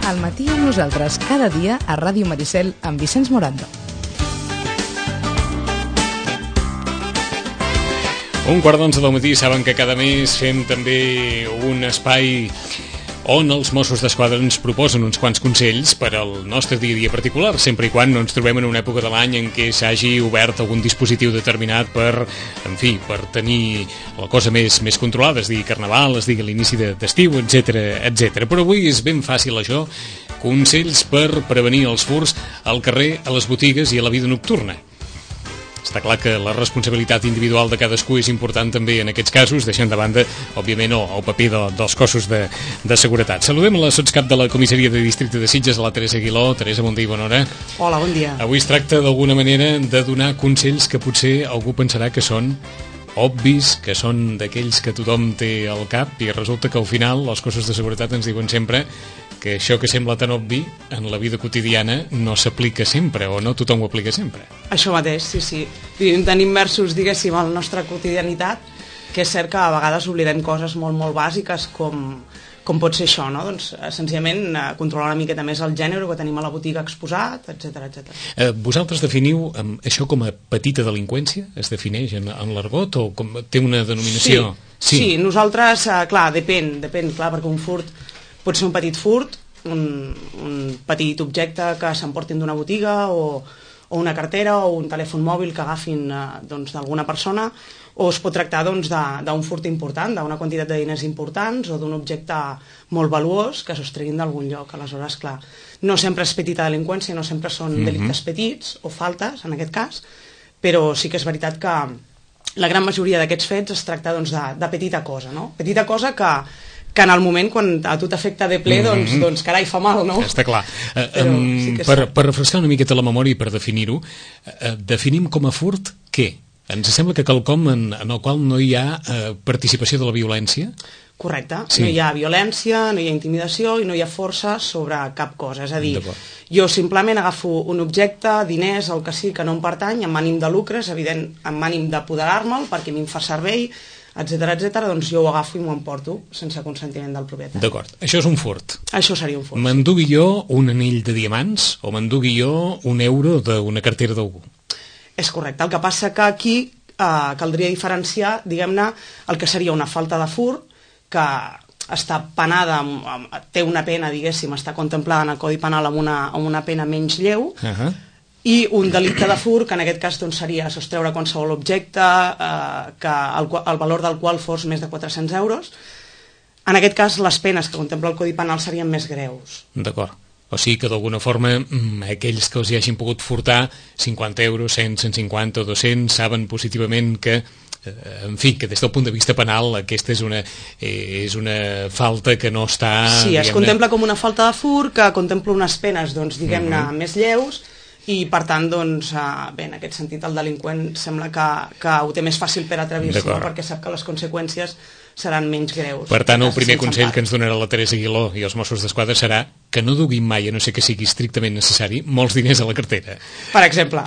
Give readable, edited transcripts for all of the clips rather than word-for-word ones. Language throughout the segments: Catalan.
Al matí amb nosaltres cada dia a Ràdio Maricel amb Vicenç Morando. Un quart d'11 del matí, saben que cada mes fem també un espai on els Mossos d'Esquadra ens proposen uns quants consells per al nostre dia a dia particular, sempre i quan no ens trobem en una època de l'any en què s'hagi obert algun dispositiu determinat per tenir la cosa més controlada, es digui Carnaval, es digui l'inici d'estiu, etc. Però avui és ben fàcil això, consells per prevenir els furts al carrer, a les botigues i a la vida nocturna. Està clar que la responsabilitat individual de cadascú és important també en aquests casos, deixant de banda, òbviament, el paper dels cossos de seguretat. Saludem la sotscap de la comissaria de districte de Sitges, la Teresa Aguiló. Teresa, bon dia i bona hora. Hola, bon dia. Avui es tracta d'alguna manera de donar consells que potser algú pensarà que són obvis, que són d'aquells que tothom té al cap, i resulta que al final els cossos de seguretat ens diuen sempre que això que sembla tan obvi en la vida quotidiana no s'aplica sempre, o no tothom ho aplica sempre. Això mateix, sí. Vivim tan immersos, diguéssim, en la nostra quotidianitat, que és cert que a vegades oblidem coses molt bàsiques com pot ser això, no? Doncs senzillament controlar una miqueta més el gènere que tenim a la botiga exposat, etc. Vosaltres definiu això com a petita delinqüència? Es defineix en l'argot o té una denominació? Sí, nosaltres, clar, depèn, clar, perquè un furt pot ser un petit furt, un petit objecte que s'emportin d'una botiga o una cartera o un telèfon mòbil que agafin d'alguna persona, o es pot tractar d'un furt important, d'una quantitat de diners importants o d'un objecte molt valuós que sostreguin d'algun lloc. Aleshores, clar, no sempre és petita delinqüència, no sempre són delictes petits o faltes, en aquest cas, però sí que és veritat que la gran majoria d'aquests fets es tracta de petita cosa, no? Petita cosa que en el moment, quan a tu t'afecta de ple, doncs carai, fa mal, no? Està clar. Sí per refrescar una miqueta la memòria i per definir-ho, definim com a furt què? Ens sembla que quelcom en el qual no hi ha participació de la violència? Correcte. Sí. No hi ha violència, no hi ha intimidació i no hi ha força sobre cap cosa. És a dir, jo simplement agafo un objecte, diners, el que sigui, que no em pertany, amb ànim de lucre, és evident, amb ànim d'apoderar-me'l, perquè a mi em fa servei, etc, doncs jo ho agafo i m'ho emporto sense consentiment del propietari. D'acord, això és un furt. Això seria un furt. M'endugui jo un anell de diamants o m'endugui jo un euro d'una cartera d'algú? És correcte, el que passa que aquí caldria diferenciar, diguem-ne, el que seria una falta de furt, que està penada, té una pena, diguéssim, està contemplada en el Codi Penal amb una pena menys lleu, i un delicte de furt, que en aquest cas seria sostreure qualsevol objecte que el valor del qual fos més de 400 euros. En aquest cas, les penes que contempla el Codi Penal serien més greus. D'acord. O sigui que d'alguna forma aquells que els hi hagin pogut furtar 50 euros, 100, 150 o 200 saben positivament que en fi, que des del punt de vista penal aquesta és una falta que no està... Sí, es contempla com una falta de furt, que contempla unes penes, diguem-ne, més lleus, i per tant, bé, en aquest sentit el delinqüent sembla que ho té més fàcil per atrevir-se, perquè sap que les conseqüències seran menys greus. Per tant, el primer consell que ens donarà la Teresa Aguiló i els Mossos d'Esquadra serà que no duguin mai, a no ser que sigui estrictament necessari, molts diners a la cartera. Per exemple.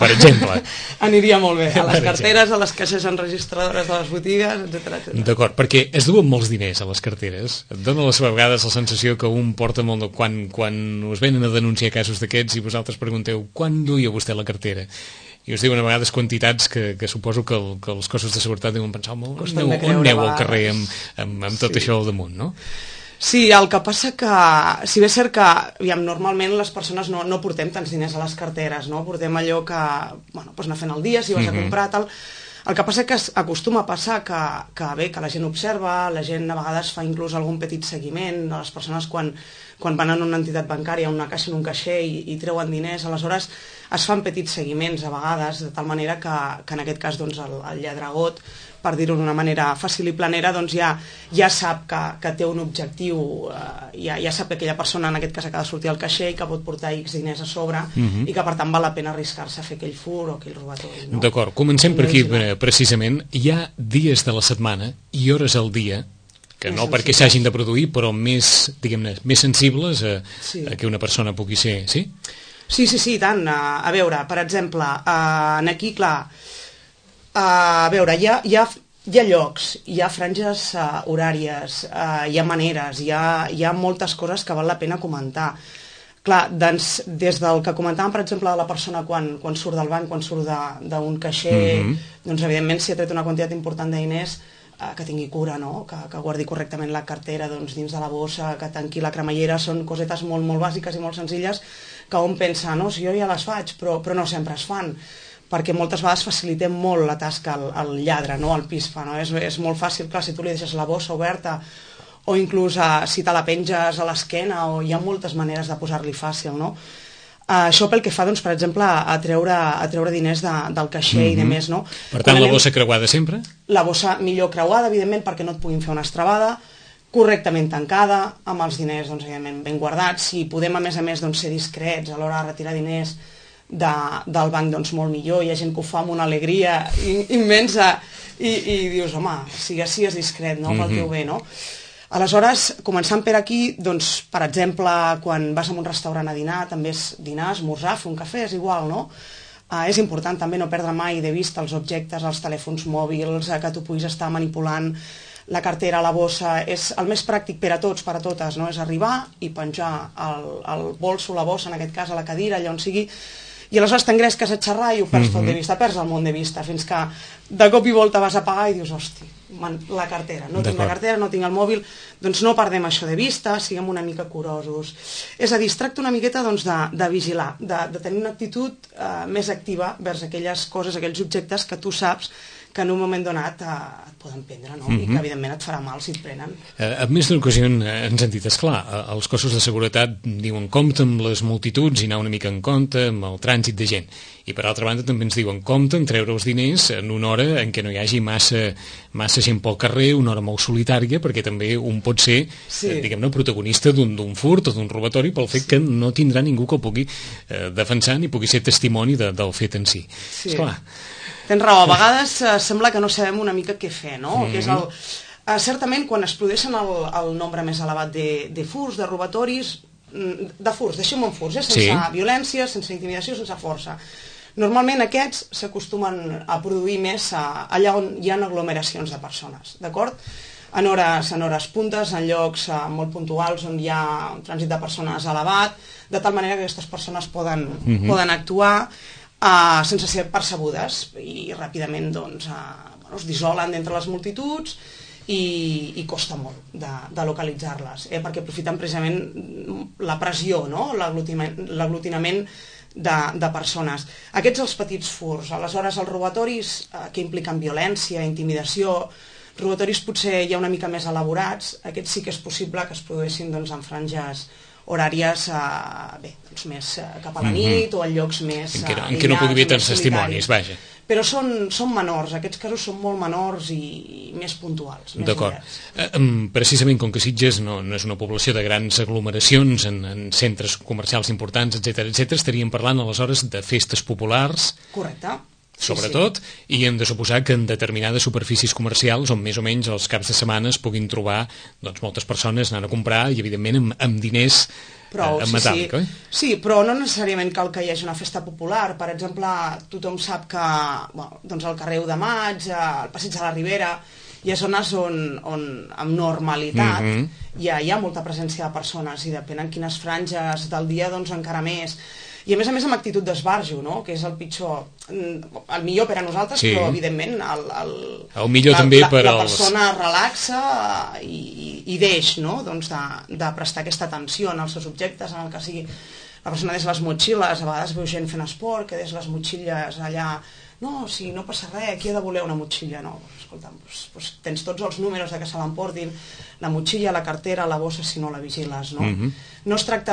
Aniria molt bé. A les carteres, a les caixes enregistradores de les botigues, etc. D'acord, perquè es duen molts diners a les carteres. Et dona a vegades la sensació que un porta molt... Quan us venen a denunciar casos d'aquests i vosaltres pregunteu quan duia vostè la cartera? I us diuen a vegades quantitats que suposo que els cossos de seguretat deuen pensar on aneu al carrer amb tot això al damunt, no? Sí, el que passa que, si bé és cert que normalment les persones no portem tants diners a les carteres, no? Portem allò que anar fent el dia, si vas a comprar, tal. El que passa que acostuma a passar que la gent observa, la gent a vegades fa inclús algun petit seguiment a les persones quan van a una entitat bancària, a una caixa, en un caixer i treuen diners, aleshores es fan petits seguiments a vegades, de tal manera que en aquest cas el lladregot, per dir-ho d'una manera fàcil i planera, ja sap que té un objectiu, ja sap que aquella persona en aquest cas acaba de sortir al caixer i que pot portar X diners a sobre i que per tant val la pena arriscar-se a fer aquell furt o aquell robatori. No? D'acord, comencem per aquí precisament. Hi ha dies de la setmana i hores al dia que no perquè s'hagin de produir, però més, diguem-ne, més sensibles a que una persona pugui ser, sí? Sí, tant. A veure, per exemple, aquí, clar, a veure, hi ha llocs, hi ha franges horàries, hi ha maneres, hi ha moltes coses que val la pena comentar. Clar, doncs, des del que comentàvem, per exemple, de la persona quan surt del banc, quan surt d'un caixer, doncs evidentment si ha tret una quantitat important de diners, que tingui cura, no? Que guardi correctament la cartera dins de la bossa, que tanqui la cremallera, són cosetes molt, molt bàsiques i molt senzilles que un pensa, no, si jo ja les faig, però no sempre es fan, perquè moltes vegades facilitem molt la tasca al lladre, no? Al pisfa, no? És molt fàcil, clar, si tu li deixes la bossa oberta o inclús si te la penges a l'esquena, o hi ha moltes maneres de posar-li fàcil, no? Això pel que fa, doncs, per exemple, a treure diners del caixer i de més, no? Per tant, la bossa creuada sempre? La bossa millor creuada, evidentment, perquè no et puguin fer una estrabada, correctament tancada, amb els diners, doncs, evidentment, ben guardats. Si podem, a més, doncs, ser discrets a l'hora de retirar diners del banc, doncs, molt millor. Hi ha gent que ho fa amb una alegria immensa i dius, home, sigues discret, no?, pel teu bé, no? Aleshores, començant per aquí, doncs, per exemple, quan vas a un restaurant a dinar, també és dinar, esmorzar, fer un cafè, és igual, no? És important també no perdre mai de vista els objectes, els telèfons mòbils, que tu puguis estar manipulant la cartera, la bossa. És el més pràctic per a tots, per a totes, no? És arribar i penjar el bolso, la bossa, en aquest cas, a la cadira, allà on sigui, i aleshores t'engresques a xerrar i ho perds tot de vista, perds el món de vista, fins que de cop i volta vas a pagar i dius, hosti, la cartera, no tinc la cartera, no tinc el mòbil, doncs no perdem això de vista, siguem una mica curosos. És a dir, es tracta una miqueta doncs, de vigilar, de tenir una actitud més activa vers aquelles coses, aquells objectes que tu saps que en un moment donat et poden prendre, no? I que evidentment et farà mal si et prenen. En més d'una ocasió ens han dit, esclar, els cossos de seguretat diuen compte amb les multituds i anar una mica en compte amb el trànsit de gent. I per altra banda també ens diuen compte en treure els diners en una hora en què no hi hagi massa gent pel carrer, una hora molt solitària, perquè també un pot ser, diguem-ne, protagonista d'un furt o d'un robatori pel fet que no tindrà ningú que el pugui defensar ni pugui ser testimoni del fet en si. Esclar. Tens raó, a vegades sembla que no sabem una mica què fer, no? Que és certament, quan es produeixen el nombre més elevat de furts, de robatoris, de furts, deixem en furts, sense violència, sense intimidació, sense força. Normalment aquests s'acostumen a produir més allà on hi ha aglomeracions de persones, d'acord? En hores puntes, en llocs molt puntuals on hi ha un trànsit de persones elevat, de tal manera que aquestes persones poden actuar sense ser percebudes i ràpidament doncs, es dissolen d'entre les multituds i costa molt de localitzar-les, perquè aprofiten precisament la pressió, no? L'aglutinament de persones. Aquests els petits furts. Aleshores, els robatoris que impliquen violència, intimidació, robatoris potser ja una mica més elaborats, aquests sí que és possible que es produeixin doncs, en franges horàries més cap a la nit o en llocs més en què no pugui haver tants testimonis, vaja. Però són menors, aquests casos són molt menors i més puntuals. D'acord. Precisament com que Sitges no és una població de grans aglomeracions en centres comercials importants, etc., estaríem parlant aleshores de festes populars. Correcte. Sobretot, i hem de suposar que en determinades superfícies comercials on més o menys els caps de setmana es puguin trobar doncs, moltes persones anant a comprar i evidentment amb diners en metàl·lic, oi? Sí, però no necessàriament cal que hi hagi una festa popular. Per exemple, tothom sap que doncs al carrer 1 de Maig, al passeig de la Ribera, hi ha zones on amb normalitat hi ha molta presència de persones i depèn en quines franges del dia doncs encara més. I a més amb actitud d'esbarjo, no? Que és el pitjor, el millor per a nosaltres, però evidentment el millor també per la persona relaxa i deix, no? Doncs de prestar aquesta atenció en els seus objectes, en el que sigui. La persona des les motxilles, a vegades veu gent fent esport, que des les motxilles allà, no, si no passa res, qui ha de voler una motxilla? No, escolta'm, doncs tens tots els números de que se l'emportin, la motxilla, la cartera, la bossa, si no la vigiles, no? No es tracta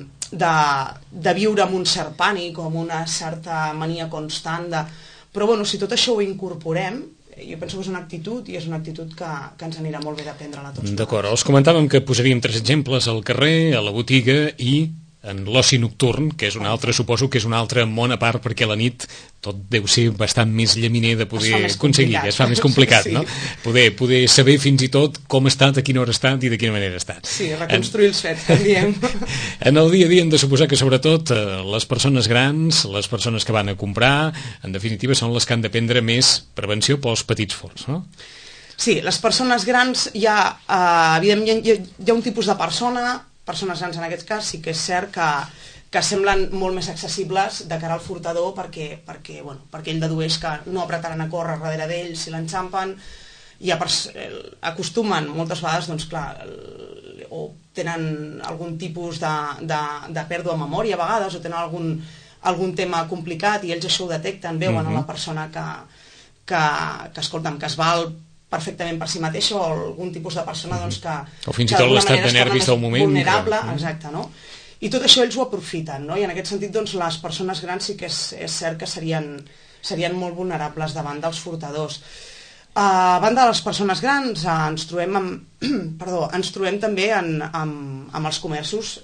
de viure amb un cert pànic o amb una certa mania constant però bueno, si tot això ho incorporem, jo penso que és una actitud i és una actitud que ens anirà molt bé d'aprendre-la tots. D'acord, els comentàvem que posaríem 3 exemples al carrer, a la botiga i en l'oci nocturn, que és un altre, suposo que és un altre món a part, perquè a la nit tot deu ser bastant més llaminer de poder aconseguir, es fa més complicat, no? Poder saber fins i tot com ha estat, a quina hora ha estat i de quina manera ha estat. Sí, reconstruir els fets, que diem. En el dia a dia hem de suposar que sobretot les persones grans, les persones que van a comprar, en definitiva són les que han de prendre més prevenció pels petits furts, no? Sí, les persones grans evidentment hi ha un tipus de persona persones grans en aquest cas, sí que és cert que semblen molt més accessibles de cara al furtador perquè ell dedueix que no apretaran a córrer darrere d'ell si l'enxampen, i acostumen moltes vegades, doncs clar, o tenen algun tipus de pèrdua de memòria a vegades, o tenen algun tema complicat i ells això ho detecten, veuen a la persona que escolta'm, que es val perfectament per si mateixa, o algun tipus de persona doncs, que o fins i tot l'estat de nervis del moment vulnerable, exacte, no? I tot això ells ho aprofiten, no? I en aquest sentit doncs, les persones grans sí que és cert que serien molt vulnerables davant dels furtadors. A banda de les persones grans ens trobem també amb els comerços.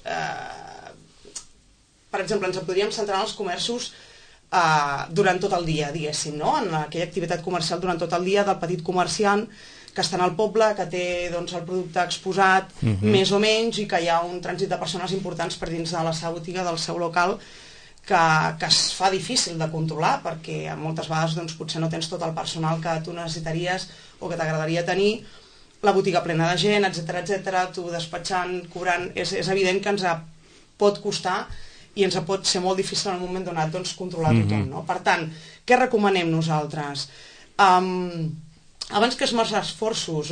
Per exemple, ens podríem centrar en els comerços durant tot el dia, diguéssim, no? En aquella activitat comercial durant tot el dia del petit comerciant que està en el poble, que té doncs, el producte exposat més o menys, i que hi ha un trànsit de persones importants per dins de la seva botiga, del seu local, que es fa difícil de controlar, perquè moltes vegades doncs, potser no tens tot el personal que tu necessitaries o que t'agradaria tenir, la botiga plena de gent, etc, tu despatxant, cobrant. És evident que ens pot costar i ens pot ser molt difícil en un moment donat doncs, controlar tothom. No? Per tant, què recomanem nosaltres? Abans que esmerçar esforços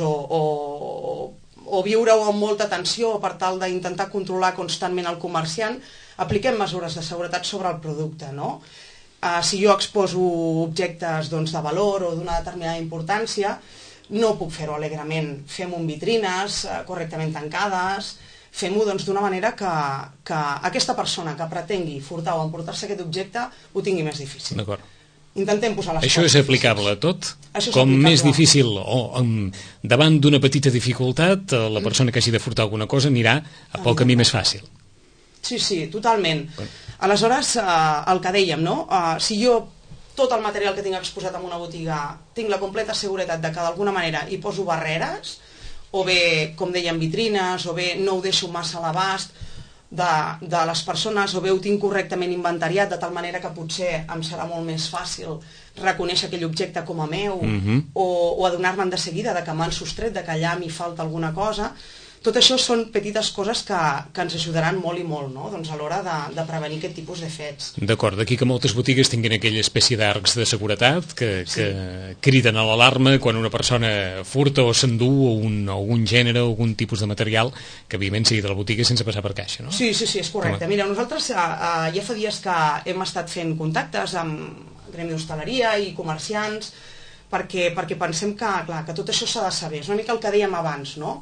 o viure-ho amb molta tensió per tal d'intentar controlar constantment el comerciant, apliquem mesures de seguretat sobre el producte. No? Si jo exposo objectes doncs, de valor o d'una determinada importància, no puc fer-ho alegrement. Fem-ho en vitrines correctament tancades, fem-ho doncs, d'una manera que aquesta persona que pretengui furtar o emportar-se aquest objecte ho tingui més difícil. D'acord. Intentem posar les Això coses és aplicable a tot? Això és Com aplicable. més difícil o davant d'una petita dificultat, la persona que hagi de furtar alguna cosa anirà a pel camí més fàcil. Sí, totalment. Aleshores, el que dèiem, no? Si jo tot el material que tinc exposat en una botiga tinc la completa seguretat de que d'alguna manera hi poso barreres, o bé, com dèiem, vitrines, o bé no ho deixo massa a l'abast de les persones, o bé ho tinc correctament inventariat, de tal manera que potser em serà molt més fàcil reconèixer aquell objecte com a meu, o adonar-me'n de seguida de que m'han sostret, de que allà m'hi falta alguna cosa. Tot això són petites coses que ens ajudaran molt i molt, no? Doncs a l'hora de prevenir aquest tipus de fets. D'acord, d'aquí que moltes botigues tinguin aquella espècie d'arcs de seguretat que criden a l'alarma quan una persona furta o s'endú un gènere o algun tipus de material que evidentment sigui de la botiga sense passar per caixa, no? Sí, és correcte. Mira, nosaltres ja fa dies que hem estat fent contactes amb gremi d'hostaleria i comerciants perquè pensem que tot això s'ha de saber. És una mica el que dèiem abans, no?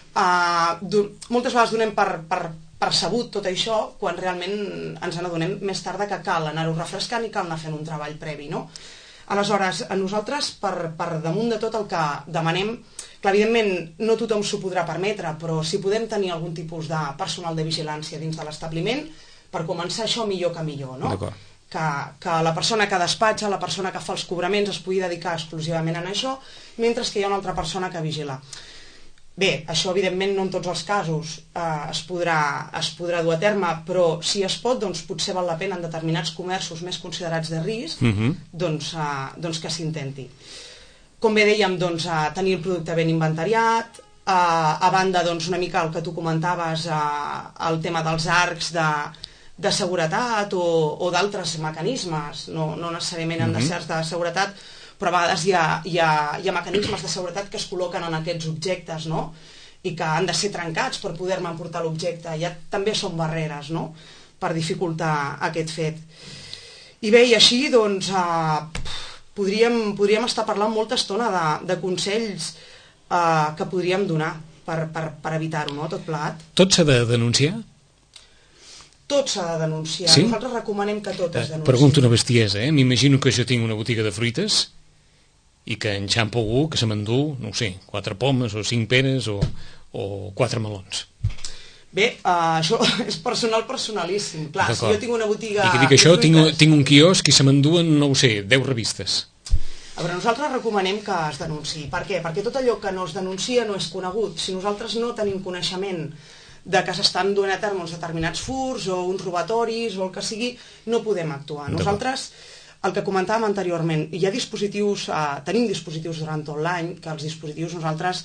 Moltes vegades donem per sabut tot això quan realment ens n'adonem més tard que cal anar-ho refrescant i cal anar fent un treball previ, no? Aleshores, a nosaltres per damunt de tot el que demanem, clar, evidentment no tothom s'ho podrà permetre, però si podem tenir algun tipus de personal de vigilància dins de l'establiment, per començar això millor que millor, no? Que la persona que despatxa, la persona que fa els cobraments es pugui dedicar exclusivament a això, mentre que hi ha una altra persona que vigila. Bé, això evidentment no en tots els casos es podrà dur a terme, però si es pot, doncs potser val la pena en determinats comerços més considerats de risc, doncs que s'intenti. Com bé dèiem, doncs, tenir el producte ben inventariat, a banda doncs, una mica el que tu comentaves, el tema dels arcs de seguretat o d'altres mecanismes, no necessàriament han de ser de seguretat, però a vegades hi ha mecanismes de seguretat que es col·loquen en aquests objectes, no? I que han de ser trencats per poder-me emportar l'objecte. Ja també són barreres, no?, per dificultar aquest fet. I bé, i així, doncs, podríem estar parlant molta estona de consells que podríem donar per evitar-ho, no?, tot plegat. Tot s'ha de denunciar? Tot s'ha de denunciar. Sí? Nosaltres recomanem que tot es denunciï. Pregunto una bestiesa, M'imagino que jo tinc una botiga de fruites i que enxampa algú que se m'endú, no ho sé, 4 pomes o 5 peres o 4 melons. Bé, això és personalíssim. Clar, si jo tinc una botiga... I que dic això, tinc un quiosc i se m'enduen, no ho sé, 10 revistes. A veure, nosaltres recomanem que es denunciï. Per què? Perquè tot allò que no es denuncia no és conegut. Si nosaltres no tenim coneixement de que s'estan duent a terme uns determinats furts o uns robatoris o el que sigui, no podem actuar. Nosaltres, el que comentàvem anteriorment, hi ha dispositius, tenim dispositius durant tot l'any, que els dispositius nosaltres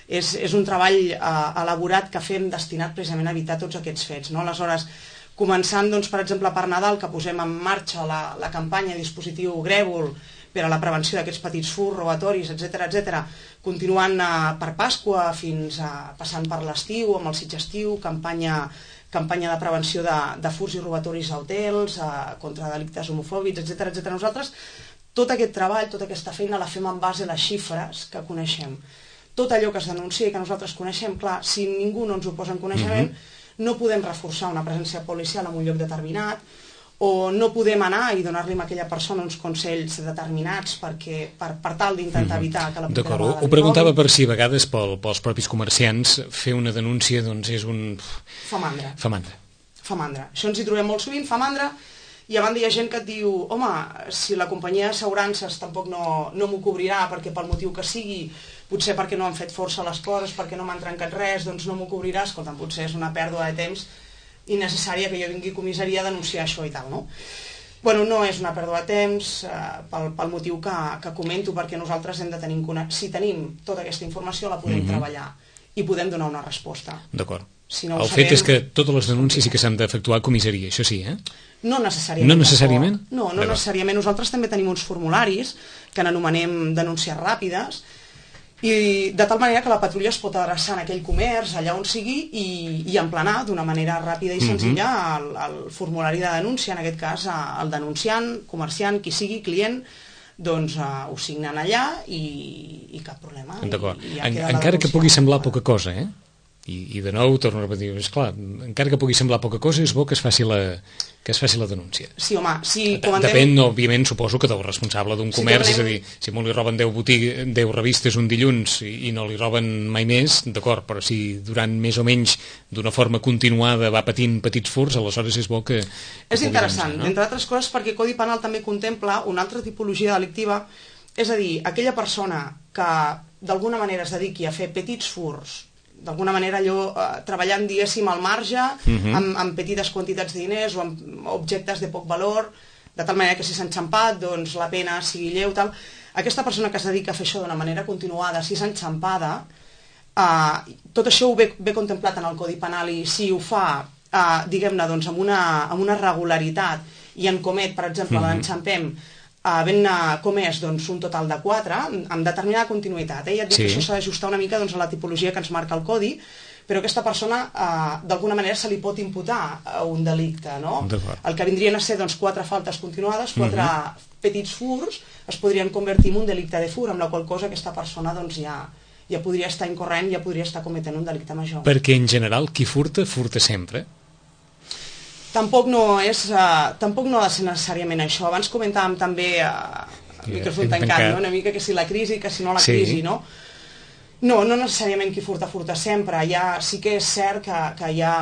és un treball elaborat que fem destinat precisament a evitar tots aquests fets, no? Aleshores, començant, doncs, per exemple, per Nadal, que posem en marxa la campanya dispositiu Grèvol per a la prevenció d'aquests petits furs, robatoris, etc., continuant per Pasqua fins passant per l'estiu, amb el Sitgestiu, campanya de prevenció de furs i robatoris a hotels, contra delictes homofòbics, etc. Nosaltres, tot aquest treball, tota aquesta feina la fem en base a les xifres que coneixem. Tot allò que es denuncia i que nosaltres coneixem, clar, si ningú no ens ho posa en coneixement, no podem reforçar una presència policial en un lloc determinat, o no podem anar i donar-li a aquella persona uns consells determinats per tal d'intentar evitar que la propera vegada... Ho preguntava per si a vegades pels propis comerciants fer una denúncia doncs és un... Fa mandra. Fa mandra. Això ens hi trobem molt sovint, fa mandra, i a banda hi ha gent que et diu home, si la companyia d'assegurances tampoc no m'ho cobrirà perquè pel motiu que sigui, potser perquè no han fet força les coses, perquè no m'han trencat res, doncs no m'ho cobrirà, escolta'm, potser és una pèrdua de temps innecessària que jo vingui a comissaria a denunciar això i tal, no? Bueno, no és una pèrdua de temps pel motiu que comento, perquè nosaltres hem de tenir... Si tenim tota aquesta informació, la podem treballar i podem donar una resposta. D'acord. Si no el fet és que totes les denúncies sí que s'han d'efectuar a comissaria, això sí, eh? No necessàriament. No necessàriament? No necessàriament. Nosaltres també tenim uns formularis que n'anomenem denúncies ràpides, i de tal manera que la patrulla es pot adreçar en aquell comerç, allà on sigui, i emplenar d'una manera ràpida i senzilla el formulari de denúncia, en aquest cas el denunciant, comerciant, qui sigui, client, doncs ho signen allà i cap problema. D'acord. Encara que pugui semblar poca cosa, eh? I de nou, torno a repetir, esclar, encara que pugui semblar poca cosa, és bo que es faci la denúncia. Sí, home, Depèn, òbviament, suposo que del responsable d'un comerç, és a dir, si molt li roben 10 revistes un dilluns i no li roben mai més, d'acord, però si durant més o menys d'una forma continuada va patint petits furs, aleshores és bo que és interessant, no? Entre altres coses, perquè el Codi Penal també contempla una altra tipologia delictiva, és a dir, aquella persona que d'alguna manera es dediqui a fer petits furs, d'alguna manera allò treballant, diguéssim, al marge, amb petites quantitats de diners o amb objectes de poc valor, de tal manera que si s'ha enxampat, doncs la pena sigui lleu, tal. Aquesta persona que es dedica a fer això d'una manera continuada, si s'ha enxampada, tot això ho ve contemplat en el Codi Penal, i si ho fa, diguem-ne, doncs amb una regularitat i en comet, per exemple, l'enxampem, havent-ne comès doncs, un total de 4 amb determinada continuïtat. Ja et dic que això s'ha d'ajustar una mica doncs, a la tipologia que ens marca el codi, però aquesta persona d'alguna manera se li pot imputar un delicte, no? El que vindrien a ser doncs, 4 faltes continuades, 4 petits furs, es podrien convertir en un delicte de fur, amb la qual cosa aquesta persona doncs, ja podria estar incorrent, ja podria estar cometent un delicte major. Perquè en general qui furta sempre. Tampoc no ha de ser necessàriament això. Abans comentàvem també micròfon tancat, no? Una mica que si la crisi, que si no la crisi, no? No necessàriament qui furta sempre. Sí que és cert que hi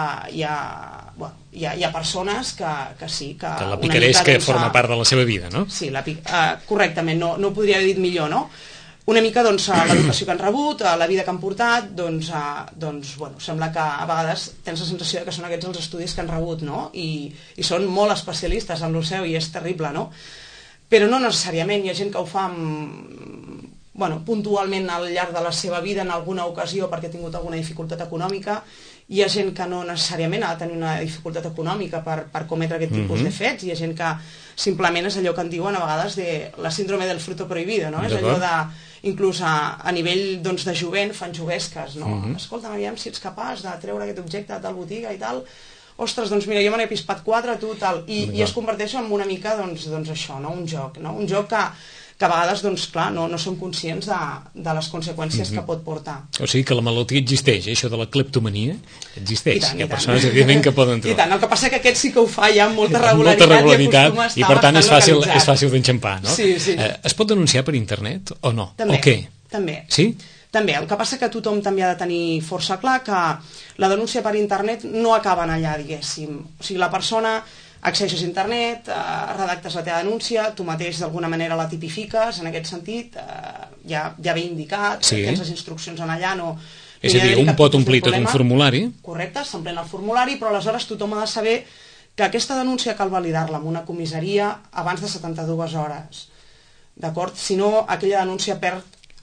ha persones que sí, que la picaresca forma part de la seva vida, no? Sí, correctament, no ho podria haver dit millor, no? Una mica l'educació que han rebut, la vida que han portat, sembla que a vegades tens la sensació que són aquests els estudis que han rebut, no? I són molt especialistes en el seu i és terrible, no? Però no necessàriament, hi ha gent que ho fa puntualment al llarg de la seva vida en alguna ocasió perquè ha tingut alguna dificultat econòmica, hi ha gent que no necessàriament ha de tenir una dificultat econòmica per cometre aquest tipus de fets, hi ha gent que simplement és allò que en diuen a vegades de la síndrome del fruto prohibido, no? És allò de, inclús a nivell de jovent, fan juguesques, no? Escolta, aviam si ets capaç de treure aquest objecte de tal botiga i tal, ostres, doncs mira, jo me n'he pispat 4, tu tal, i es converteix en una mica, doncs això, no? Un joc que a vegades, doncs clar, no som conscients de les conseqüències que pot portar. O sigui que la malaltia existeix, això de la cleptomania existeix. Hi ha persones, evidentment, que poden trobar. I tant, el que passa que aquest sí que ho fa ja amb molta regularitat i per tant és fàcil d'enxampar, no? Sí. Es pot denunciar per internet o no? També. O què? També. Sí? També, el que passa que tothom també ha de tenir força clar que la denúncia per internet no acaba en allà, diguéssim. O sigui, la persona accedeixes a internet, redactes la teva denúncia, tu mateix d'alguna manera la tipifiques, en aquest sentit, ja ve indicat, tens les instruccions en allà, no... És a dir, un pot omplir tot un formulari. Correcte, s'emplena el formulari, però aleshores tothom ha de saber que aquesta denúncia cal validar-la en una comissaria abans de 72 hores. D'acord? Si no, aquella denúncia perd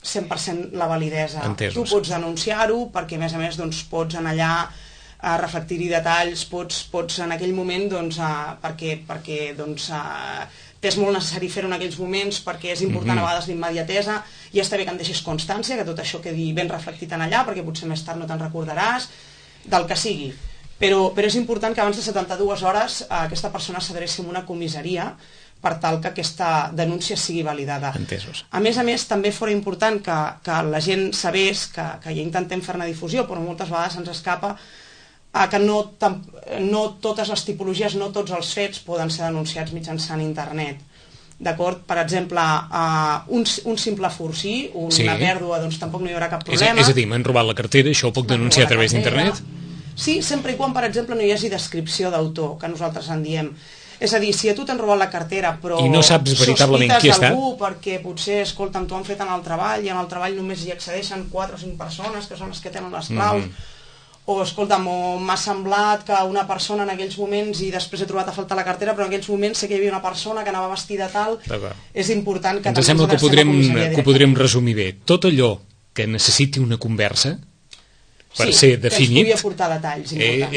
100% la validesa. Entesos. Tu pots denunciar-ho perquè, a més, doncs, pots anar allà a reflectir-hi detalls, pots en aquell moment, doncs, perquè doncs, t'és molt necessari fer-ho en aquells moments perquè és important a vegades l'immediatesa, i està bé que en deixis constància, que tot això quedi ben reflectit en allà, perquè potser més tard no te'n recordaràs, del que sigui. Però és important que abans de 72 hores aquesta persona s'adreci a una comissaria per tal que aquesta denúncia sigui validada. Entesos. A més, també fora important que la gent sabés que ja intentem fer-ne difusió, però moltes vegades ens escapa que no totes les tipologies, no tots els fets poden ser denunciats mitjançant internet. D'acord? Per exemple, un simple furt sí, una pèrdua, doncs tampoc no hi haurà cap problema. És a dir, m'han robat la cartera, això ho puc denunciar a través d'internet? Sí, sempre i quan, per exemple, no hi hagi descripció d'autor, que nosaltres en diem. És a dir, si a tu t'han robat la cartera però i no saps veritablement qui ha estat, perquè potser, escolta'm, t'ho han fet en el treball i en el treball només hi accedeixen 4 o 5 persones que són les que tenen les claus, o escolta'm, m'ha semblat que una persona en aquells moments, i després he trobat a faltar la cartera, però en aquells moments sé que hi havia una persona que anava vestida tal. És important que ens sembla que ho podrem resumir bé. Tot allò que necessiti una conversa per ser definit, que es pugui aportar detalls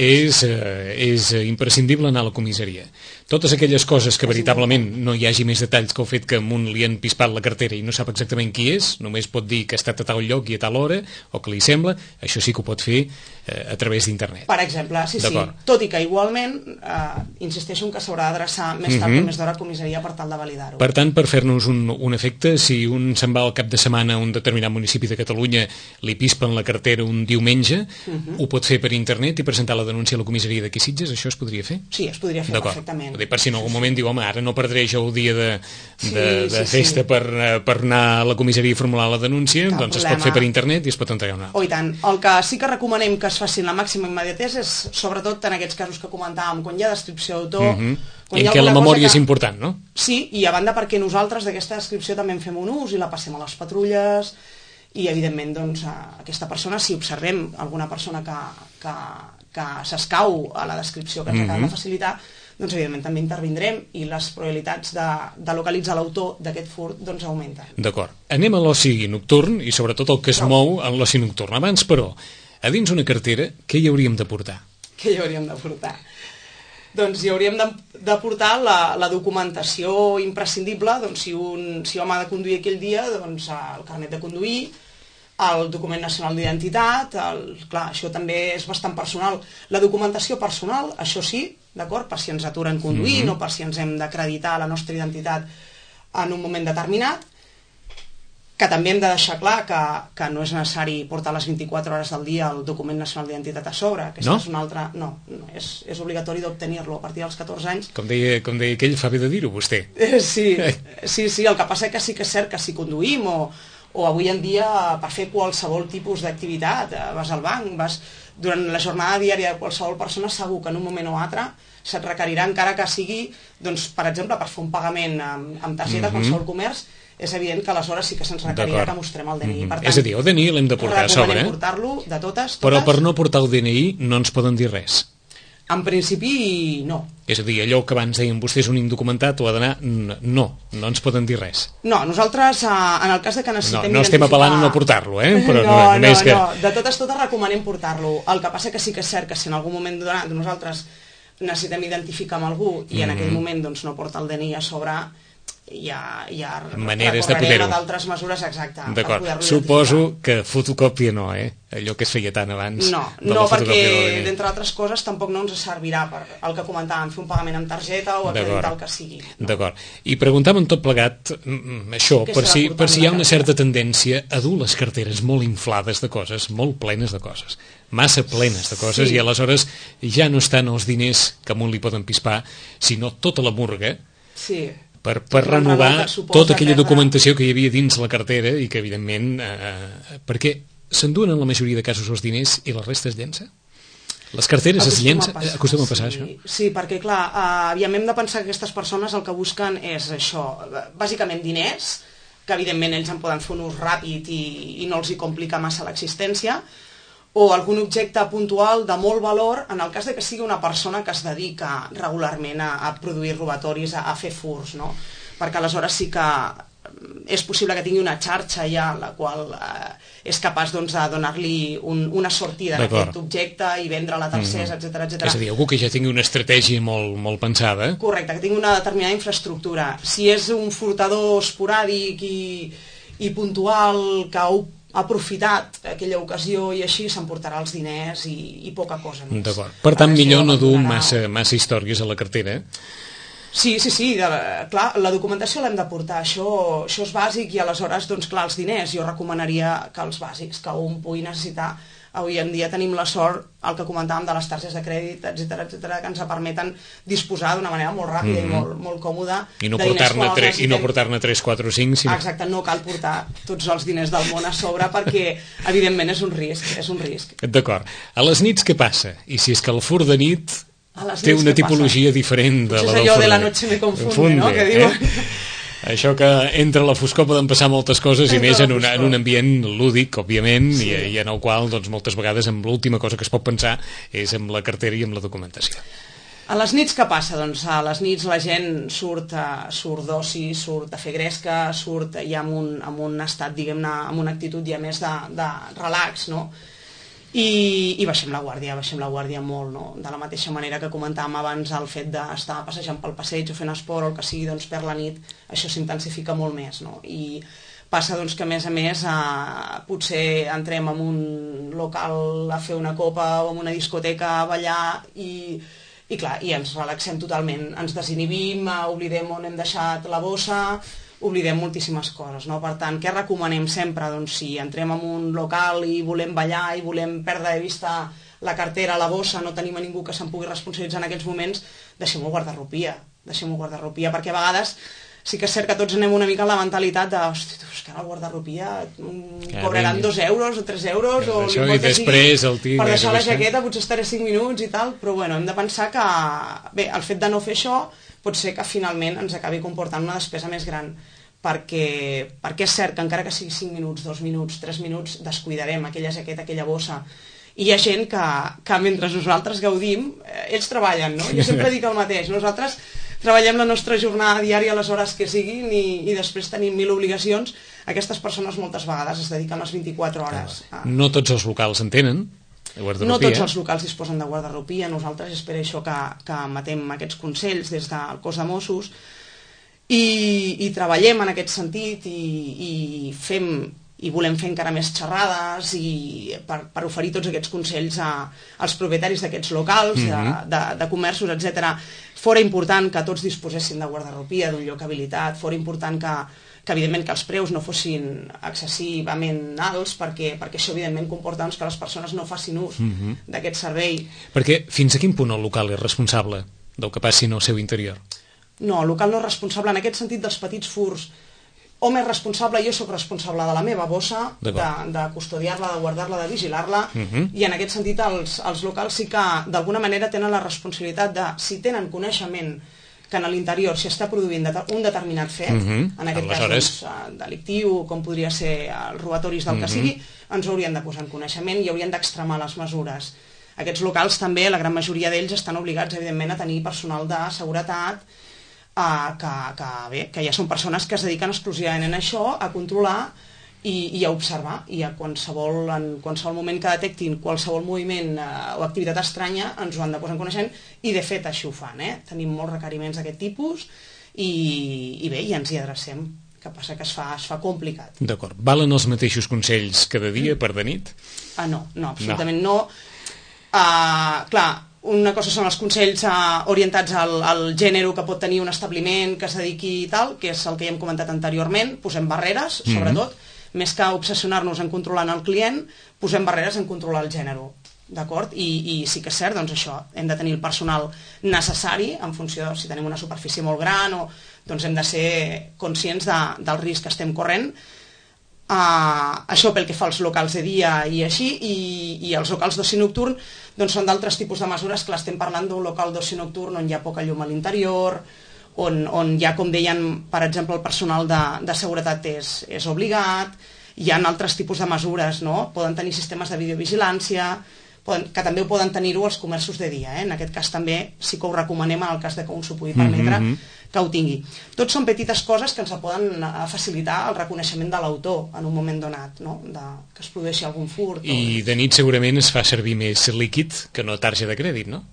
és imprescindible anar a la comissaria. Totes aquelles coses que veritablement no hi hagi més detalls que el fet que a un li han pispat la cartera i no sap exactament qui és, només pot dir que ha estat a tal lloc i a tal hora, o que li sembla, això sí que ho pot fer a través d'internet. Per exemple, sí. Tot i que igualment, insisteixo en que s'haurà d'adreçar més tard o més d'hora a comissaria per tal de validar-ho. Per tant, per fer-nos un efecte, si un se'n va al cap de setmana a un determinat municipi de Catalunya, li pispen la cartera un diumenge, ho pot fer per internet i presentar la denúncia a la comissaria d'aquí Sitges, això es podria fer? Sí, es podria fer perfectament. Per si en algun moment diu, home, ara no perdré jo el dia de festa per anar a la comissaria i formular la denúncia, doncs es pot fer per internet i es pot entregar una altra. Oh, i tant. El que sí que recomanem que es faci la màxima immediatesa és, sobretot en aquests casos que comentàvem, quan hi ha descripció d'autor, i en què la memòria és important, no? Sí, i a banda perquè nosaltres d'aquesta descripció també en fem un ús i la passem a les patrulles, i evidentment doncs, aquesta persona, si observem alguna persona que s'escau a la descripció que ens acaba de facilitar, doncs evidentment també intervindrem i les probabilitats de localitzar l'autor d'aquest furt doncs augmenten. D'acord. Anem a l'oci nocturn i sobretot el que es mou en l'oci nocturn. Abans, però, a dins una cartera, què hi hauríem de portar? Què hi hauríem de portar? Doncs hi hauríem de portar la documentació imprescindible, doncs si hom ha de conduir aquell dia, doncs el carnet de conduir, el document nacional d'identitat, clar, això també és bastant personal. La documentació personal, això sí, d'acord, per si ens aturen conduint o per si ens hem d'acreditar la nostra identitat en un moment determinat, que també hem de deixar clar que no és necessari portar les 24 hores del dia el document nacional d'identitat a sobre. Aquesta és una altra... No, és obligatori d'obtenir-lo a partir dels 14 anys. Com deia aquell, fa bé de dir-ho, vostè. Sí, el que passa que sí que és cert que si conduïm o avui en dia per fer qualsevol tipus d'activitat, vas al banc, durant la jornada diària de qualsevol persona, segur que en un moment o altre se't requerirà, encara que sigui, doncs, per exemple, per fer un pagament amb targeta, qualsevol comerç, és evident que aleshores sí que se'ns requerirà que mostrem el DNI. Per tant, és a dir, el DNI l'hem de portar a sobre. Recomanem portar-lo de totes. Però per no portar el DNI no ens poden dir res. En principi, no. És a dir, allò que abans deien vostès un indocumentat o ha d'anar... No ens poden dir res. No, nosaltres, en el cas de que necessitem... No estem apel·lant a no portar-lo, però no, de totes recomanem portar-lo. El que passa que sí que és cert que si en algun moment donat nosaltres necessitem identificar amb algú i en aquell moment doncs, no porta el DNI a sobre, ja maneres de poder-ho. D'altres mesures, exacte. D'acord, suposo que fotocòpia no, allò que es feia tant abans. No, perquè d'entre altres coses tampoc no ens servirà per el que comentàvem, fer un pagament amb targeta o acreditar el que sigui. D'acord, i preguntàvem tot plegat això, per si hi ha una certa tendència a dur les carteres molt inflades de coses, molt plenes de coses, massa plenes de coses, i aleshores ja no estan els diners que a un li poden pispar, sinó tota la murga, per renovar tota aquella documentació que hi havia dins la cartera i que, evidentment, perquè s'enduen en la majoria de casos els diners i la resta es llença? Les carteres es llencen? Acostuma a passar, això? Sí, perquè, clar, hem de pensar que aquestes persones el que busquen és això, bàsicament diners, que, evidentment, ells en poden fer un ús ràpid i no els hi complica massa l'existència, o algun objecte puntual de molt valor en el cas de que sigui una persona que es dedica regularment a produir robatoris, a fer furts, no? Perquè aleshores sí que és possible que tingui una xarxa ja la qual és capaç doncs, de donar-li una sortida a aquest objecte i vendre-la a tercers, etc. És a dir, algú que ja tingui una estratègia molt pensada. Correcte, que tingui una determinada infraestructura. Si és un furtador esporàdic i puntual que ha aprofitat aquella ocasió i així s'emportarà els diners i poca cosa més. D'acord. Per tant, millor no dur massa històries a la cartera. Sí, clar, la documentació l'hem de portar, això és bàsic i aleshores, doncs clar, els diners, jo recomanaria que els bàsics que un pugui necessitar. Avui en dia tenim la sort, el que comentàvem de les targetes de crèdit, etc, que ens permeten disposar d'una manera molt ràpida i molt còmoda i no portar-ne 3, 4 o 5 sinó... Exacte, no cal portar tots els diners del món a sobre perquè evidentment és un risc. D'acord. A les nits què passa? I si és que el furt de nit té una tipologia diferent de la del furt de nit? És allò de la noche me confunde, no? Que diuen... Això que entre la foscor poden passar moltes coses i més en un ambient lúdic, òbviament, i en el qual doncs, moltes vegades l'última cosa que es pot pensar és en la cartera i en la documentació. A les nits què passa? Doncs a les nits la gent surt d'oci, surt a fer gresca, surt ja amb un estat, diguem-ne, amb una actitud ja més de relax, no? I baixem la guàrdia molt, no? De la mateixa manera que comentàvem abans el fet d'estar passejant pel passeig o fent esport o el que sigui, doncs per la nit això s'intensifica molt més, no? I passa doncs que a més potser entrem en un local a fer una copa o en una discoteca a ballar i clar, i ens relaxem totalment, ens desinhibim, oblidem on hem deixat la bossa, oblidem moltíssimes coses, no? Per tant, què recomanem sempre? Doncs si entrem en un local i volem ballar i volem perdre de vista la cartera, la bossa, no tenim a ningú que se'n pugui responsabilitzar en aquests moments, deixem-ho guardarropia, perquè a vegades sí que és cert que tots anem una mica amb la mentalitat de, hosti, és que ara el guardarropia cobraran 2 euros o 3 euros o l'impost que sigui, per deixar la jaqueta potser estaré 5 minuts i tal, però bueno, hem de pensar que bé, el fet de no fer això pot ser que finalment ens acabi comportant una despesa més gran, perquè és cert que encara que sigui 5 minuts, 2 minuts, 3 minuts, descuidarem aquella jaqueta, aquella bossa, i hi ha gent que mentre nosaltres gaudim, ells treballen, no? Jo sempre dic el mateix, nosaltres treballem la nostra jornada diària a les hores que siguin i després tenim 1000 obligacions, aquestes persones moltes vegades es dediquen les 24 hores. No tots els locals en tenen? No tots els locals disposen de guardarropia, nosaltres és per això que emetem aquests consells des del cos de Mossos i treballem en aquest sentit i fem i volem fer encara més xerrades i per oferir tots aquests consells als propietaris d'aquests locals, de comerços, etc. Fora important que tots disposessin de guardarropia, d'un lloc habilitat, fora important que evidentment que els preus no fossin excessivament alts perquè això evidentment comporta que les persones no facin ús d'aquest servei. Perquè fins a quin punt el local és responsable del que passi en el seu interior? No, el local no és responsable en aquest sentit dels petits furts. Hom és responsable, jo sóc responsable de la meva bossa, de custodiar-la, de guardar-la, de vigilar-la, i en aquest sentit els locals sí que d'alguna manera tenen la responsabilitat de, si tenen coneixement que en l'interior s'hi està produint un determinat fet, en aquest cas doncs, delictiu, com podria ser els robatoris del que sigui, ens ho haurien de posar en coneixement i haurien d'extremar les mesures. Aquests locals també, la gran majoria d'ells, estan obligats, evidentment, a tenir personal de seguretat, que ja són persones que es dediquen exclusivament a això, a controlar i a observar, i en qualsevol moment que detectin qualsevol moviment o activitat estranya ens ho han de posar en coneixement, i de fet així ho fan, tenim molts requeriments d'aquest tipus i bé, i ens hi adrecem, que passa que es fa complicat. D'acord, valen els mateixos consells cada dia per de nit? No, absolutament no. Clar, una cosa són els consells orientats al gènere que pot tenir un establiment que es dediqui i tal, que és el que ja hem comentat anteriorment, posem barreres, sobretot, més que obsessionar-nos en controlant el client, posem barreres en controlar el gènere, d'acord? I sí que és cert, doncs això, hem de tenir el personal necessari en funció de si tenim una superfície molt gran o doncs hem de ser conscients del risc que estem corrent. Això pel que fa als locals de dia i així, i els locals d'oci nocturn doncs són d'altres tipus de mesures. Que estem parlant d'un local d'oci nocturn on hi ha poca llum a l'interior, on hi ha, com deien, per exemple, el personal de seguretat és obligat, hi ha altres tipus de mesures, no? Poden tenir sistemes de videovigilància, que també ho poden tenir-ho els comerços de dia, en aquest cas també sí que ho recomanem en el cas de que un s'ho pugui permetre que ho tingui. Tots són petites coses que ens poden facilitar el reconeixement de l'autor en un moment donat, no? Que es produeixi algun furt. I de nit segurament es fa servir més líquid que no targeta de crèdit, no?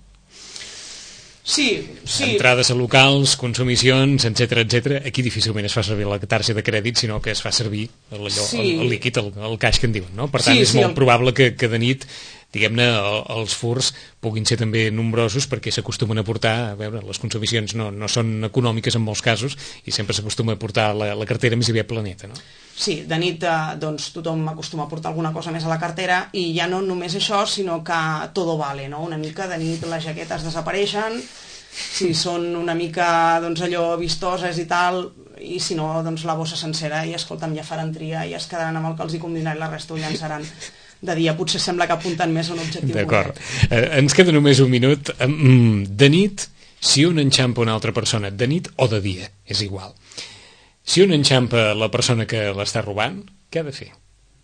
Sí. Entrades a locals, consumicions, etc. Aquí difícilment es fa servir la targeta de crèdit, sinó que es fa servir el líquid, el caix que en diuen, no? Per tant, és molt probable que de nit, diguem-ne, els furts puguin ser també nombrosos perquè s'acostumen a portar, a veure, les consumicions no són econòmiques en molts casos i sempre s'acostuma a portar la cartera més aviat planeta, no? Sí, de nit doncs, tothom acostuma a portar alguna cosa més a la cartera i ja no només això, sinó que todo vale, no? Una mica de nit les jaquetes desapareixen, si són una mica doncs, allò vistoses i tal, i si no, doncs la bossa sencera i escolta'm, ja faran tria i es quedaran amb el que els hi convindrà i la resta ho llançaran de dia. Potser sembla que apunten més a un objectiu. D'acord. Ens queda només un minut. De nit, si un enxampa una altra persona, de nit o de dia, és igual. Si un enxampa la persona que l'està robant, què ha de fer?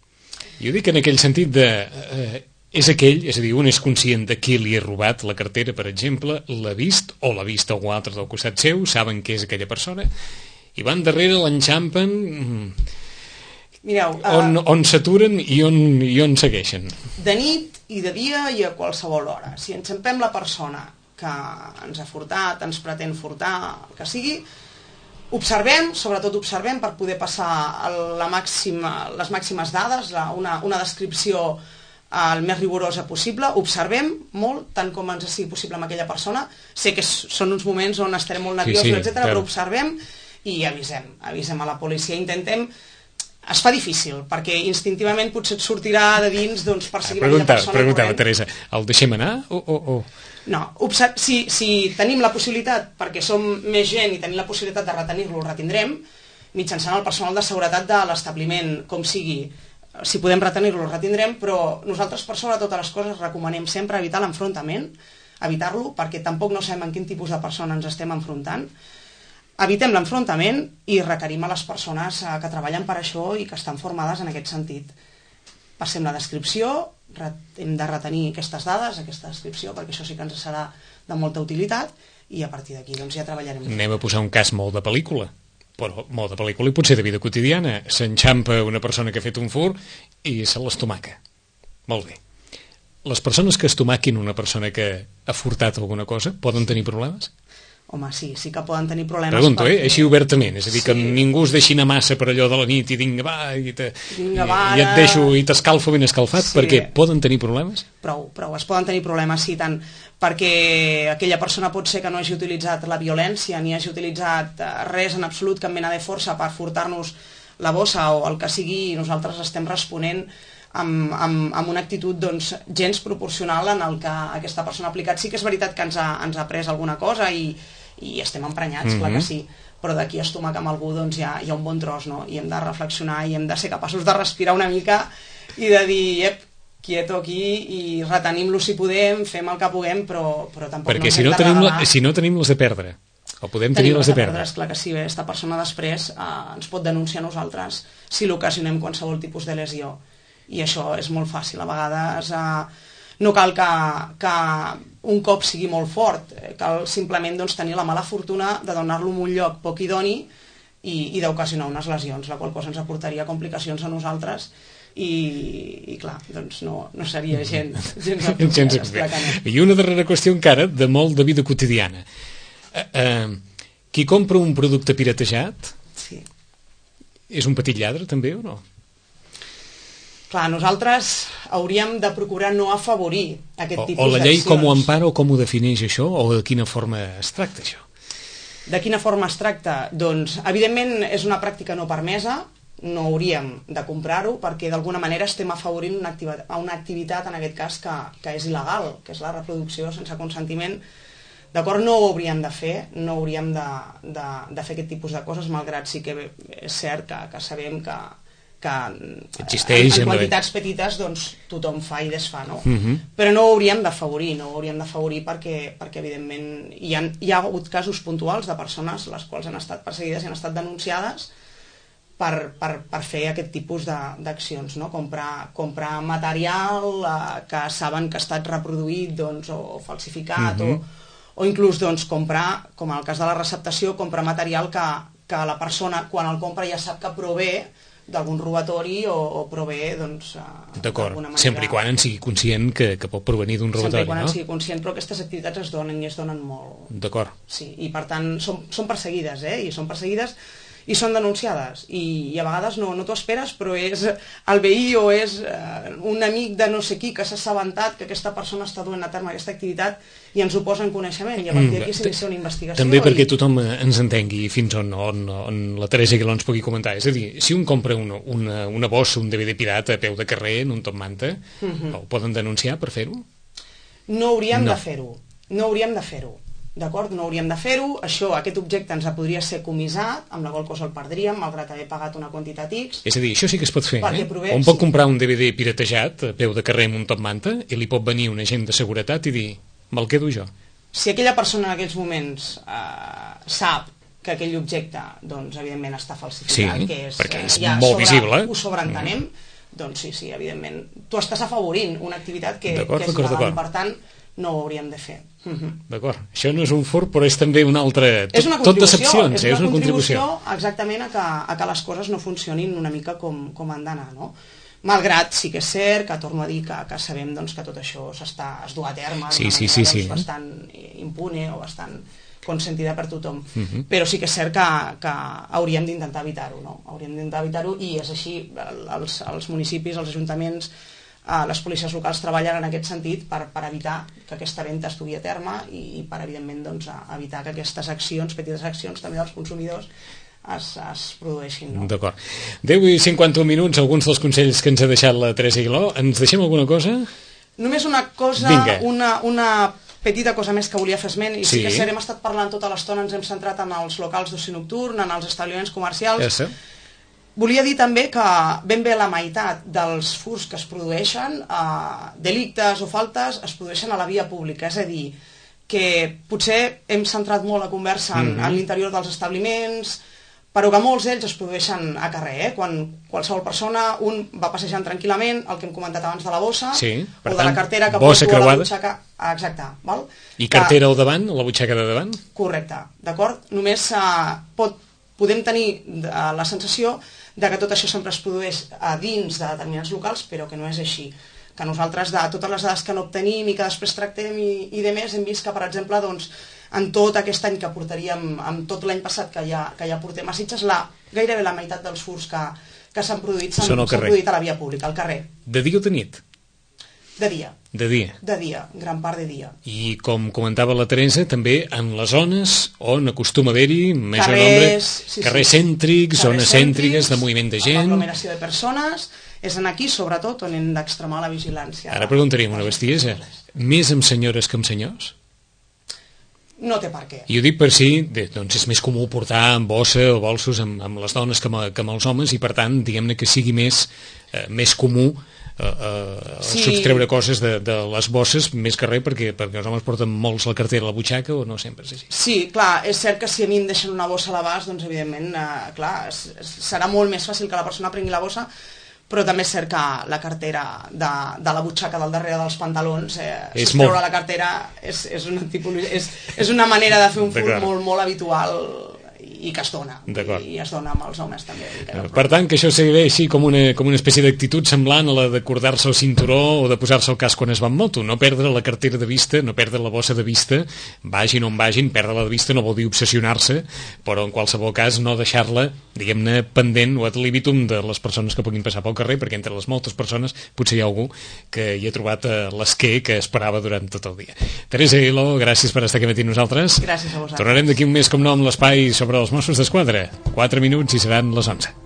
Jo dic en aquell sentit de... és aquell, és a dir, un és conscient de qui li ha robat la cartera, per exemple, l'ha vist o l'ha vist algú altre del costat seu, saben que és aquella persona, i van darrere, l'enxampen... Mireu, on s'aturen i on segueixen? De nit i de dia i a qualsevol hora. Si enxampem la persona que ens ha furtat, ens pretén furtar, el que sigui, observem, sobretot observem per poder passar les màximes dades, una descripció el més rigorosa possible, observem molt, tant com ens sigui possible amb aquella persona. Sé que són uns moments on estarem molt nerviosos, etc., però observem i avisem a la policia. Intentem... Es fa difícil, perquè instintivament potser et sortirà de dins doncs, perseguir aquella persona. Preguntava, Teresa, el deixem anar o...? No, si tenim la possibilitat, perquè som més gent i tenim la possibilitat de retenir-lo, el retindrem, mitjançant el personal de seguretat de l'establiment, com sigui. Si podem retenir-lo, el retindrem, però nosaltres, per sobre de totes les coses, recomanem sempre evitar l'enfrontament, evitar-lo, perquè tampoc no sabem en quin tipus de persona ens estem enfrontant. Evitem l'enfrontament i requerim a les persones que treballen per això i que estan formades en aquest sentit. Passem la descripció, hem de retenir aquestes dades, aquesta descripció, perquè això sí que ens serà de molta utilitat i a partir d'aquí doncs, ja treballarem. Anem a posar un cas molt de pel·lícula, però molt de pel·lícula i potser de vida quotidiana. S'enxampa una persona que ha fet un furt i se l'estomaca. Molt bé. Les persones que estomaquin una persona que ha furtat alguna cosa poden tenir problemes? Home, sí que poden tenir problemes. Pregunto, així obertament, és a dir, que ningú es deixi anar massa per allò de la nit i vinga, va, i et deixo i t'escalfo ben escalfat, perquè poden tenir problemes? Prou, es poden tenir problemes, sí, tant perquè aquella persona pot ser que no hagi utilitzat la violència, ni hagi utilitzat res en absolut, cap mena de força per furtar-nos la bossa o el que sigui, i nosaltres estem responent amb una actitud doncs, gens proporcional en el que aquesta persona ha aplicat. Sí que és veritat que ens ha pres alguna cosa i estem emprenyats, clar que sí, però d'aquí a estomac amb algú doncs, hi ha un bon tros, no? I hem de reflexionar i hem de ser capaços de respirar una mica i de dir, quieto aquí, i retenim-lo si podem, fem el que puguem, però tampoc perquè no ens hem de regalar. Si no tenim les de perdre, o podem tenir les de perdre. Clar que sí, aquesta persona després ens pot denunciar a nosaltres si l'ocasionem qualsevol tipus de lesió. I això és molt fàcil, a vegades no cal que un cop sigui molt fort, cal simplement doncs, tenir la mala fortuna de donar-lo en un lloc poc idoni i d'ocasionar unes lesions, la qual cosa ens aportaria complicacions a nosaltres i clar, doncs no seria gens apropiat. I una darrera qüestió encara, de molt de vida quotidiana. Qui compra un producte piratejat és un petit lladre també o no? Clar, nosaltres hauríem de procurar no afavorir aquest tipus d'accions. O la llei com ho empara o com ho defineix això, o de quina forma es tracta això? De quina forma es tracta? Doncs, evidentment, és una pràctica no permesa, no hauríem de comprar-ho, perquè d'alguna manera estem afavorint una activitat, en aquest cas, que és il·legal, que és la reproducció sense consentiment. D'acord, no ho hauríem de fer, no hauríem de fer aquest tipus de coses, malgrat sí que és cert que sabem que existeix, en quantitats petites doncs, tothom fa i desfà, no? Però no ho hauríem d'afavorir perquè evidentment hi ha hagut casos puntuals de persones les quals han estat perseguides i han estat denunciades per fer aquest tipus d'accions, no? Comprar material que saben que ha estat reproduït doncs, o falsificat o inclús doncs, comprar, com en el cas de la receptació, comprar material que la persona quan el compra ja sap que prové d'algun robatori o prové doncs, d'acord, d'alguna manera... sempre i quan en sigui conscient que pot provenir d'un robatori, sempre i quan no? en sigui conscient, però aquestes activitats es donen i es donen molt. D'acord. Sí, i per tant són perseguides, i són perseguides i són denunciades, i a vegades no t'ho esperes, però és el veí o és un amic de no sé qui que s'ha assabentat que aquesta persona està duent a terme aquesta activitat i ens ho posa en coneixement, i a partir d'aquí s'inicia una investigació. També perquè tothom ens entengui fins on la Teresa Aguiló ens pugui comentar, és a dir, si un compra una bossa, un DVD pirata a peu de carrer en un top manta, ho poden denunciar per fer-ho? No hauríem de fer-ho, d'acord? No hauríem de fer-ho. Aquest objecte ens podria ser comissat, amb la qual cosa el perdríem, malgrat haver pagat una quantitat X. És a dir, això sí que es pot fer, On pot comprar un DVD piratejat a peu de carrer amb un top manta i li pot venir un agent de seguretat i dir, me'l quedo jo. Si aquella persona en aquells moments sap que aquell objecte, doncs, evidentment, està falsificat, que és, perquè és molt visible. Ho sobreentenem, doncs sí, evidentment. Tu estàs afavorint una activitat que és legal, per tant, no ho hauríem de fer. D'acord. Això no és un furt, però és també una altra... És una contribució, és una contribució exactament a que les coses no funcionin una mica com han d'anar, no? Malgrat sí que és cert que torno a dir que sabem doncs, que tot això es du a terme d'una manera bastant impune o bastant consentida per tothom. Però sí que és cert que hauríem d'intentar evitar-ho, no? Hauríem d'intentar evitar-ho, i és així. Els municipis, els ajuntaments, les policies locals treballen en aquest sentit per evitar que aquesta venda es dugui a terme i per, evidentment, doncs, evitar que aquestes accions, petites accions també dels consumidors, es produeixin, no? D'acord. 10 i 51 minuts, alguns dels consells que ens ha deixat la Teresa Aguiló. Ens deixem alguna cosa? Només una cosa, una petita cosa més que volia fer esment, i sí que hem estat parlant tota l'estona, ens hem centrat en els locals d'oci nocturn, en els establiments comercials. Volia dir també que ben bé la meitat dels furts que es produeixen, delictes o faltes, es produeixen a la via pública, és a dir, que potser hem centrat molt la conversa en l'interior dels establiments, però que molts d'ells es produeixen a carrer, quan qualsevol persona, un va passejant tranquil·lament, el que hem comentat abans de la bossa, o de la cartera que poso a la butxaca... Exacte, val? I cartera al davant, a la butxaca de davant? Correcte, d'acord? Només podem tenir la sensació de que tot això sempre es produeix a dins de determinats locals, però que no és així. Que nosaltres, de totes les dades que no obtenim i que després tractem i de més, hem vist que, per exemple, doncs, en tot aquest any que portaríem, amb tot l'any passat que ja portem a Sitges, gairebé la meitat dels furts que s'han produït s'han produït a la via pública, al carrer. De dia o de nit? De dia. De dia? De dia, gran part de dia. I com comentava la Teresa, també en les zones on acostuma haver-hi major nombre, carrers cèntrics, zones cèntriques de moviment de gent... Aglomeració de persones, és en aquí, sobretot, on hem d'extremar la vigilància. Ara preguntaríem una bestiesa, més amb senyores que amb senyors? No té per què. I ho dic per si, doncs és més comú portar en bossa o bolsos amb les dones que amb els homes, i per tant, diguem-ne que sigui més comú subtreure coses de les bosses, més que res perquè els homes porten molts la cartera a la butxaca, o no sempre és així? Sí, clar, és cert que si a mi em deixen una bossa a l'abast, doncs evidentment, clar, serà molt més fàcil que la persona prengui la bossa, però també és cert que la cartera de la butxaca del darrere dels pantalons, sostreure la cartera és una manera de fer un furt molt, molt habitual i que es dona, i es dona amb els homes també. Per tant, que això serveixi com una espècie d'actitud semblant a la d'acordar-se el cinturó o de posar-se el casc quan es va en moto, no perdre la cartera de vista, no perdre la bossa de vista, vagin on vagin, perdre-la de vista no vol dir obsessionar-se, però en qualsevol cas no deixar-la, diguem-ne, pendent o ad libitum de les persones que puguin passar pel carrer, perquè entre les moltes persones potser hi ha algú que hi ha trobat l'esquer que esperava durant tot el dia. Teresa Aguiló, gràcies per estar aquí matí nosaltres. Gràcies a vosaltres. Tornarem d'aquí un mes, com no, amb l'espai sobre els Mossos d'Esquadra. 4 minuts i seran les 11.